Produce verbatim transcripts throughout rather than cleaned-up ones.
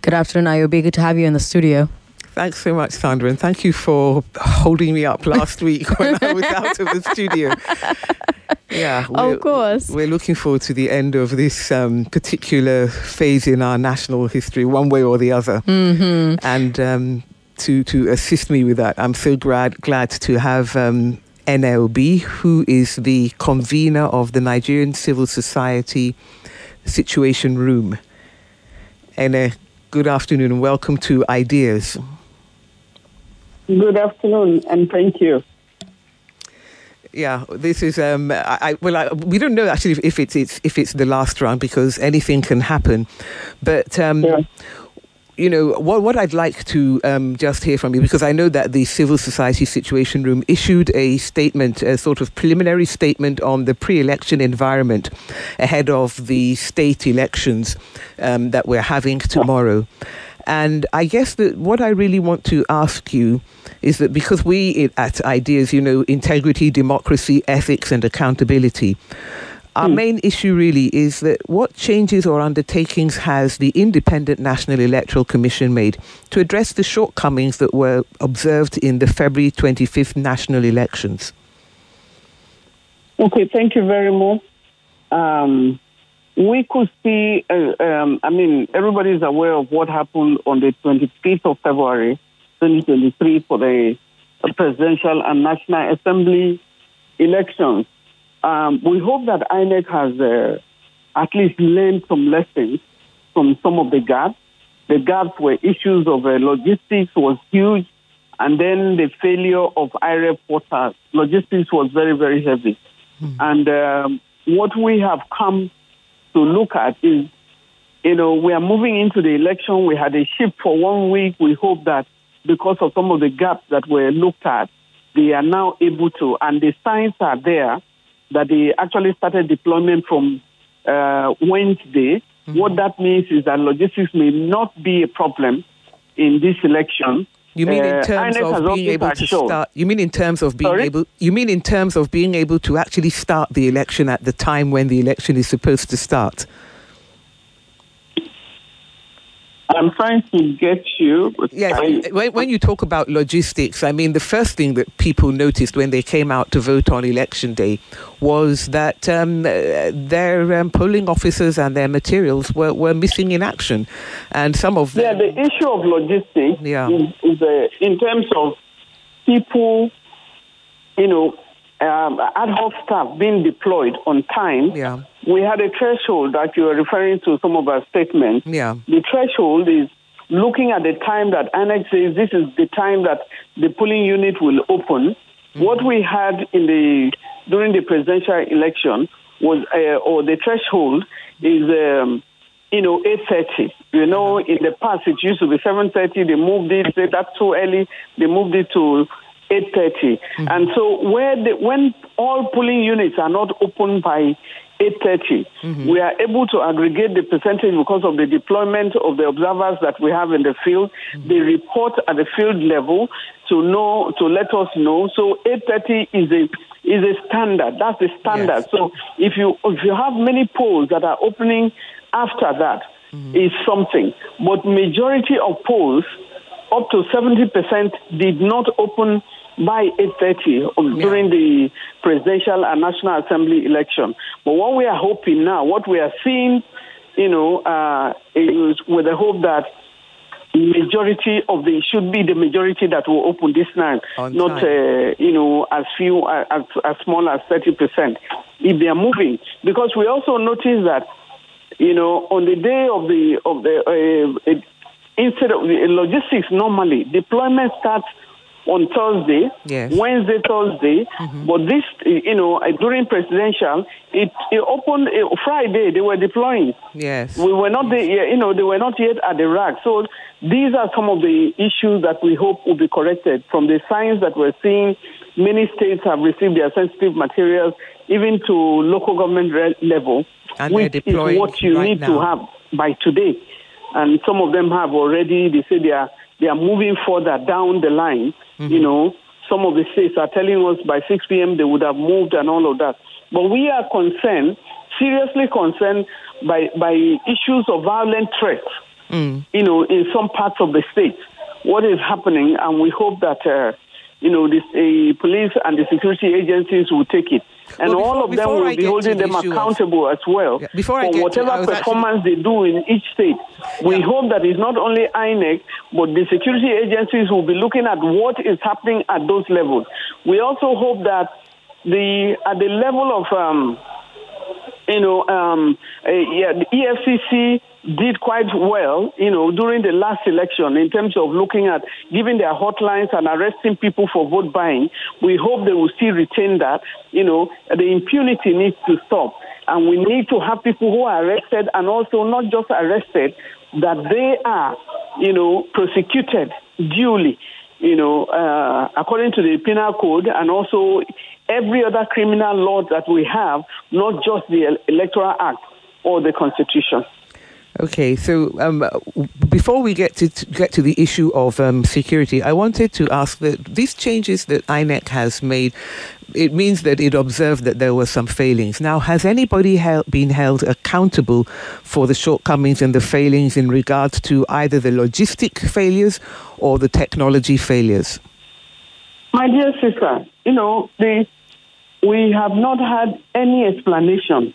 Good afternoon, Ayobi. Good to have you in the studio. Thanks so much, Sandra, and thank you for holding me up last week when I was out of the studio. Yeah, of course. We're looking forward to the end of this um, particular phase in our national history, one way or the other. Mm-hmm. And um, to to assist me with that, I'm so glad glad to have um, N L B, who is the convener of the Nigerian Civil Society Situation Room. And uh, good afternoon and welcome to Ideas. Good afternoon and thank you. Yeah, this is um. I, I well, I, we don't know actually if, if it's, it's if it's the last round because anything can happen, but um, yeah. you know what what I'd like to um just hear from you, because I know that the Civil Society Situation Room issued a statement, a sort of preliminary statement on the pre-election environment ahead of the state elections um, that we're having tomorrow. And I guess that what I really want to ask you is that because we at Ideas, you know, integrity, democracy, ethics and accountability, our hmm. main issue really is that what changes or undertakings has the Independent National Electoral Commission made to address the shortcomings that were observed in the February twenty-fifth national elections? Okay, thank you very much. Um, We could see, uh, um, I mean, everybody is aware of what happened on the twenty-fifth of February, twenty twenty-three for the presidential and National Assembly elections. Um, we hope that I N E C has uh, at least learned some lessons from some of the gaps. The gaps were issues of uh, logistics was huge, and then the failure of I R E P portals. Logistics was very, very heavy. Mm. And um, what we have come to look at is, you know, we are moving into the election. We had a shift for one week. We hope that because of some of the gaps that were looked at, they are now able to, and the signs are there that they actually started deployment from uh, Wednesday. Mm-hmm. What that means is that logistics may not be a problem in this election. You mean in terms uh, of being able to shown. start? You mean in terms of being Sorry? able? You mean in terms of being able to actually start the election at the time when the election is supposed to start? I'm trying to get you. Yes, I, when, when you talk about logistics, I mean, the first thing that people noticed when they came out to vote on election day was that um, their um, polling officers and their materials were, were missing in action. And some of them... Yeah, the issue of logistics yeah. is, is uh, in terms of people, you know, um, ad hoc staff being deployed on time. Yeah. We had a threshold that you were referring to some of our statements. Yeah. The threshold is looking at the time that I N E C says this is the time that the polling unit will open. Mm-hmm. What we had in the during the presidential election was, uh, or the threshold is, um, you know, eight thirty. You know, in the past it used to be seven thirty. They moved it. They, that's too early. They moved it to eight thirty. Mm-hmm. And so where the, when all polling units are not open by eight thirty, mm-hmm. we are able to aggregate the percentage because of the deployment of the observers that we have in the field. Mm-hmm. They report at the field level to know, to let us know. So eight thirty is a is a standard. That's the standard. Yes. So if you if you have many polls that are opening after that, mm-hmm. is something. But majority of polls, up to seventy percent, did not open by eight thirty yeah. during the presidential and National Assembly election. But what we are hoping now, what we are seeing, you know, uh, is with the hope that majority of the, should be the majority that will open this time, On not, uh, you know, as few, uh, as, as small as thirty percent, if they are moving. Because we also notice that, you know, on the day of the, of the, uh, it, instead of the logistics, normally deployment starts on Thursday, yes. Wednesday, Thursday, mm-hmm. but this, you know, during presidential, it, it opened uh, Friday. They were deploying. Yes, we were not, yes. the, you know, they were not yet at the rack. So these are some of the issues that we hope will be corrected from the signs that we're seeing. Many states have received their sensitive materials, even to local government re- level, and which is what you right need now. to have by today. And some of them have already. They say they are they are moving further down the line. Mm-hmm. You know, some of the states are telling us by six p.m. they would have moved and all of that. But we are concerned, seriously concerned by by issues of violent threats mm. you know, in some parts of the state, what is happening, and we hope that, uh, you know, the uh, police and the security agencies will take it. And well, before, all of them will I be holding the them accountable of, as well yeah, before for I get whatever to, performance actually, they do in each state. We yeah. hope that it's not only I N E C, but the security agencies will be looking at what is happening at those levels. We also hope that the at the level of, um, you know, um, uh, yeah, the E F C C did quite well, you know, during the last election in terms of looking at giving their hotlines and arresting people for vote buying. We hope they will still retain that. You know, the impunity needs to stop. And we need to have people who are arrested and also not just arrested, that they are, you know, prosecuted duly, you know, uh, according to the penal code and also every other criminal law that we have, not just the Electoral Act or the Constitution. Okay, so um, before we get to, to get to the issue of um, security, I wanted to ask that these changes that I N E C has made, it means that it observed that there were some failings. Now, has anybody held, been held accountable for the shortcomings and the failings in regards to either the logistic failures or the technology failures? My dear sister, you know, the, we have not had any explanation,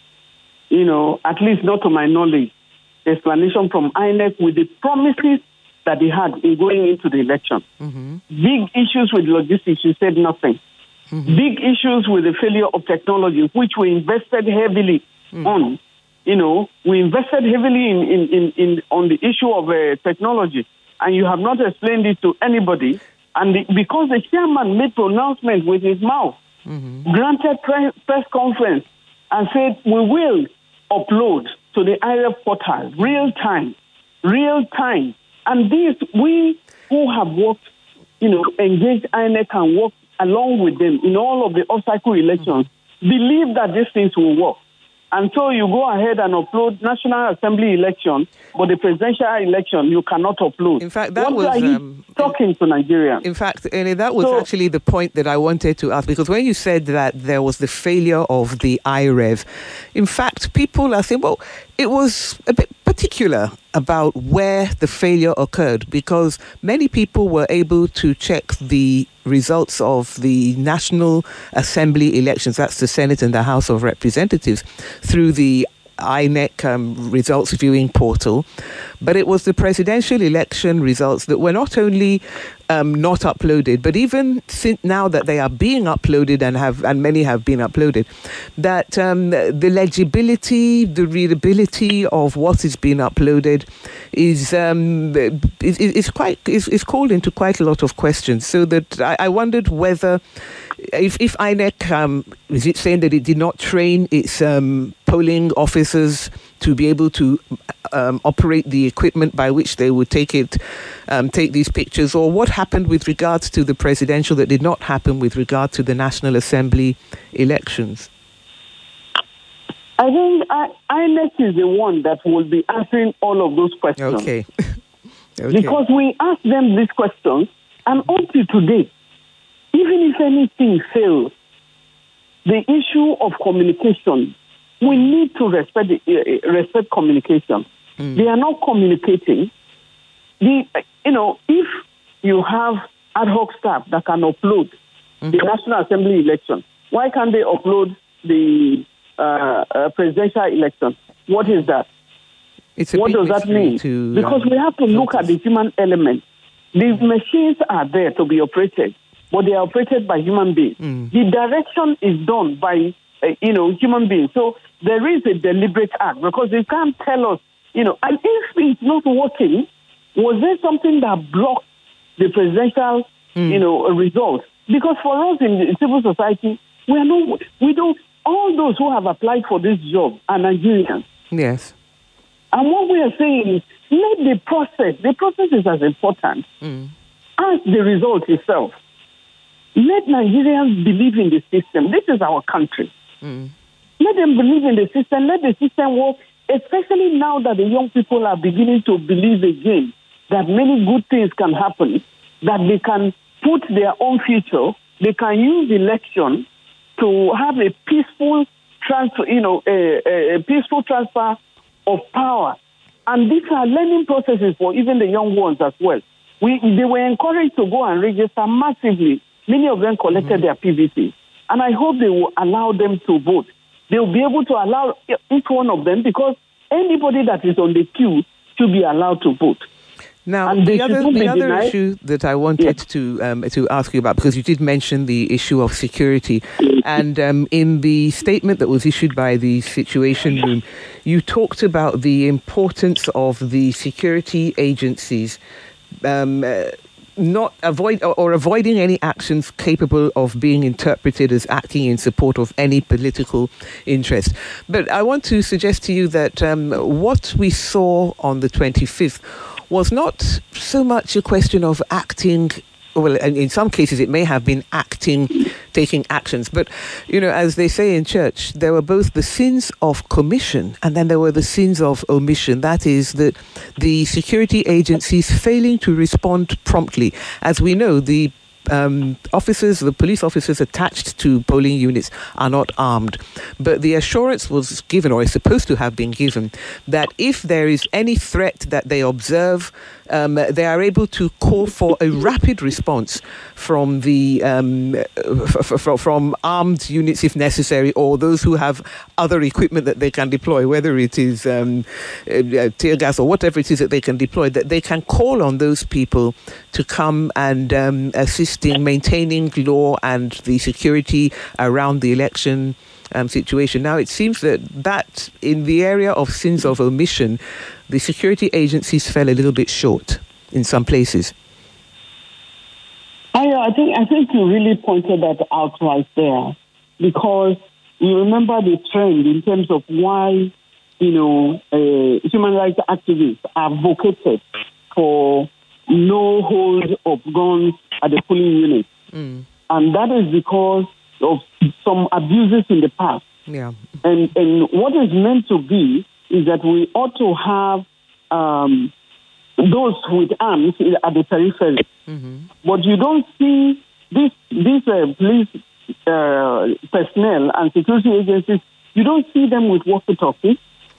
you know, at least not to my knowledge, explanation from I N E C with the promises that they had in going into the election. Mm-hmm. Big issues with logistics, you said nothing. Mm-hmm. Big issues with the failure of technology, which we invested heavily mm. on. You know, we invested heavily in, in, in, in on the issue of uh, technology, and you have not explained it to anybody. And the, because the chairman made pronouncement with his mouth, mm-hmm. granted pre- press conference, and said, we will upload to the I R E F portal, real time, real time. And this, we who have worked, you know, engaged I N E C and worked along with them in all of the off-cycle elections, mm-hmm. believe that these things will work. And so you go ahead and upload National Assembly election, but the presidential election, you cannot upload. In fact, that what was... are you um, talking in, to Nigeria? In fact, and that was so, actually the point that I wanted to ask, because when you said that there was the failure of the I R E V, in fact, people are saying, well, it was a bit particular about where the failure occurred, because many people were able to check the results of the National Assembly elections, that's the Senate and the House of Representatives, through the I N E C um, results viewing portal, but it was the presidential election results that were not only um, not uploaded, but even since now that they are being uploaded and have and many have been uploaded, that um, the legibility, the readability of what is being uploaded is um, is, is quite is, is called into quite a lot of questions. So that I, I wondered whether if if I N E C um, is it saying that it did not train its um, polling officers to be able to um, operate the equipment by which they would take it, um, take these pictures, or what happened with regards to the presidential that did not happen with regard to the National Assembly elections? I think I N E C is the one that will be answering all of those questions. Okay. okay. Because we asked them these questions, and until today, even if anything fails, the issue of communication, we need to respect the, uh, respect communication. Mm. They are not communicating. The, you know, if you have ad hoc staff that can upload mm-hmm. the National Assembly election, why can't they upload the uh, uh, presidential election? What is that? It's a what does that mean? To, because um, we have to look at the human element. The machines are there to be operated, but they are operated by human beings. Mm. The direction is done by, uh, you know, human beings. So there is a deliberate act, because they can't tell us, you know, and if it's not working, was there something that blocked the presidential, mm. you know, results? Because for us in the civil society, we are not, we don't, all those who have applied for this job are Nigerians. Yes. And what we are saying is, let the process, the process is as important mm. as the result itself. Let Nigerians believe in the system. This is our country. Mm. Let them believe in the system. Let the system work, especially now that the young people are beginning to believe again that many good things can happen, that they can put their own future, they can use election to have a peaceful transfer, you know, a, a, a peaceful transfer of power And these are learning processes for even the young ones as well. We, they were encouraged to go and register massively. Many of them collected mm-hmm. their P V Cs. And I hope they will allow them to vote. They will be able to allow each one of them, because anybody that is on the queue should be allowed to vote. Now, and the other, the other issue that I wanted yes. to um, to ask you about, because you did mention the issue of security, and um, in the statement that was issued by the Situation Room, you talked about the importance of the security agencies um, uh, not avoid or, or avoiding any actions capable of being interpreted as acting in support of any political interest. But I want to suggest to you that um, what we saw on the twenty-fifth was not so much a question of acting. Well, in some cases it may have been acting, taking actions. But, you know, as they say in church, there were both the sins of commission and then there were the sins of omission. That is, that the security agencies failing to respond promptly. As we know, the Um, officers, the police officers attached to polling units are not armed. But the assurance was given, or is supposed to have been given, that if there is any threat that they observe, um, they are able to call for a rapid response from the um, f- f- from armed units if necessary, or those who have other equipment that they can deploy, whether it is um, uh, tear gas or whatever it is that they can deploy, that they can call on those people to come and um, assist in maintaining law and the security around the election um, situation. Now, it seems that that in the area of sins of omission, the security agencies fell a little bit short in some places. I, I think I think you really pointed that out right there, because you remember the trend in terms of why, you know, uh, human rights activists are advocated for no hold of guns at the polling unit. Mm. And that is because of some abuses in the past. Yeah. And and what is meant to be is that we ought to have um, those with arms at the periphery. Mm-hmm. But you don't see this, this uh, police uh, personnel and security agencies, you don't see them with walkie-talkies.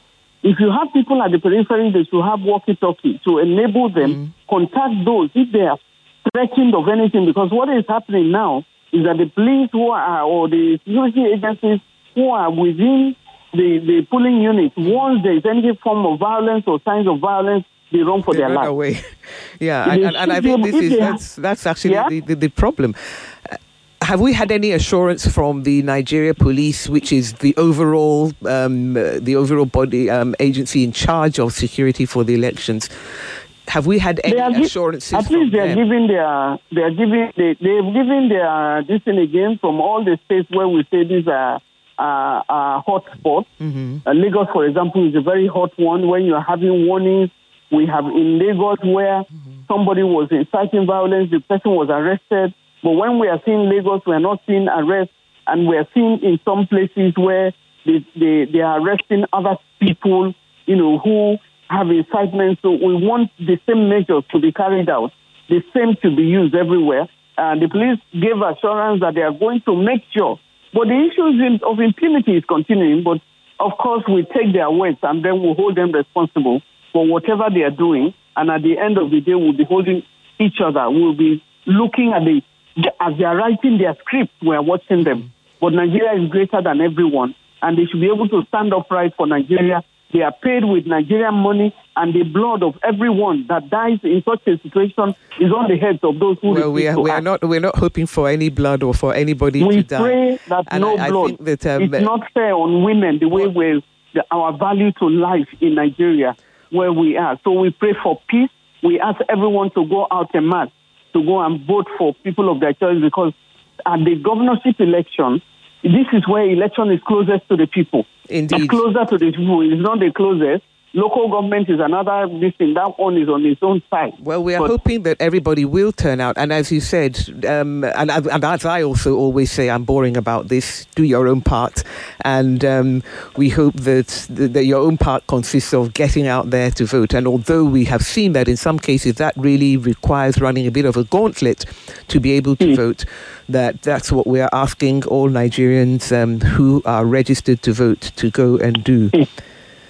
If you have people at the periphery, they should have walkie-talkie to enable them mm. contact those if they are threatened of anything. Because what is happening now is that the police who are, or the security agencies who are within the, the polling unit, once there is any form of violence or signs of violence, they run for they their life. Away. Yeah, and, and, and I think this is that's that's actually yeah? the, the, the problem. Uh, Have we had any assurance from the Nigeria Police, which is the overall um, uh, the overall body um, agency in charge of security for the elections? Have we had any gi- assurances? At least they are giving their they are giving they they've given their this thing again from all the states where we say these are uh, uh, hot spots. Mm-hmm. Uh, Lagos, for example, is a very hot one. When you are having warnings, we have in Lagos where mm-hmm. somebody was inciting violence, the person was arrested. But when we are seeing Lagos, we are not seeing arrests, and we are seeing in some places where they, they, they are arresting other people, you know, who have incitement. So we want the same measures to be carried out, the same to be used everywhere. And the police gave assurance that they are going to make sure. But the issue of impunity is continuing. But of course, we take their words and then we'll hold them responsible for whatever they are doing. And at the end of the day, we'll be holding each other. We'll be looking at the as they are writing their script, we are watching them. But Nigeria is greater than everyone, and they should be able to stand upright for Nigeria. They are paid with Nigerian money, and the blood of everyone that dies in such a situation is on the heads of those who. Well, we are we are not we're not hoping for any blood or for anybody we to die. We pray that and no I, blood. I think that, um, it's not fair on women the way we our value to life in Nigeria where we are. So we pray for peace. We ask everyone to go out en masse to go and vote for people of their choice, because at the governorship election, this is where election is closest to the people. Indeed. It's closer to the people. It's not the closest. Local government is another this thing. That one is on its own side. Well, we are but, hoping that everybody will turn out. And as you said, um, and, and as I also always say, I'm boring about this, do your own part. And um, we hope that, that your own part consists of getting out there to vote. And although we have seen that in some cases that really requires running a bit of a gauntlet to be able to mm. vote, that that's what we are asking all Nigerians um, who are registered to vote to go and do. Mm.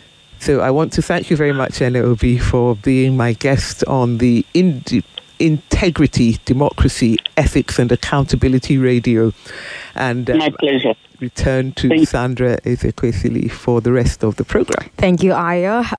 So I want to thank you very much, Ene Obi, for being my guest on the Indi- Integrity, Democracy, Ethics and Accountability Radio. And uh, my pleasure. Return to Thank Sandra Ezekwesili for the rest of the program. Thank you, Aya.